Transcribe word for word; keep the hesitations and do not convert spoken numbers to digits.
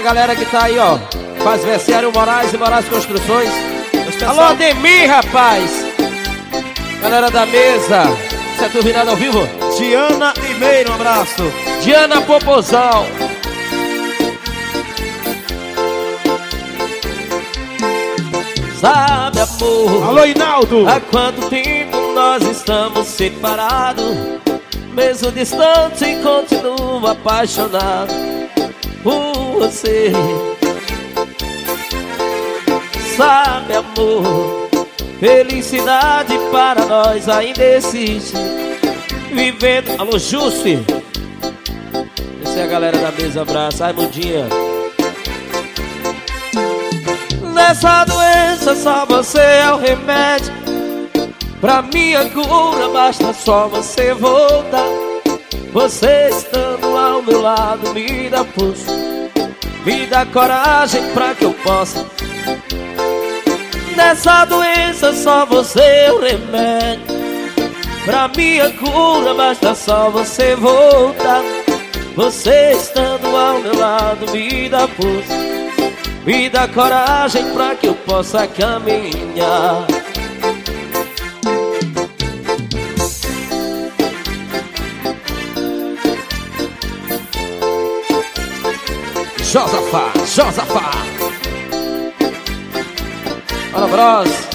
galera que tá aí, ó. Faz Vestiário Moraes e Moraes Construções. Alô, Ademir, rapaz. Galera da mesa. Você é turbinado ao vivo? Diana e Meira, um abraço. Diana Popozão. Sabe, amor, alô, Inaldo. há quanto tempo nós estamos separados? Mesmo distante, continuo apaixonado por você. Sabe, amor, felicidade para nós ainda existe. Vivendo... Alô, Jussi. Essa é a galera da mesa, abraço. Ai, Mundinha. Nessa doença só você é o remédio. Pra minha cura basta só você voltar. Você estando ao meu lado me dá força, me dá coragem pra que eu possa. Nessa doença só você é o remédio. Pra minha cura basta só você voltar. Você estando ao meu lado me dá força, me dá coragem pra que eu possa caminhar. Josafá, Josafá. Olha, Bros.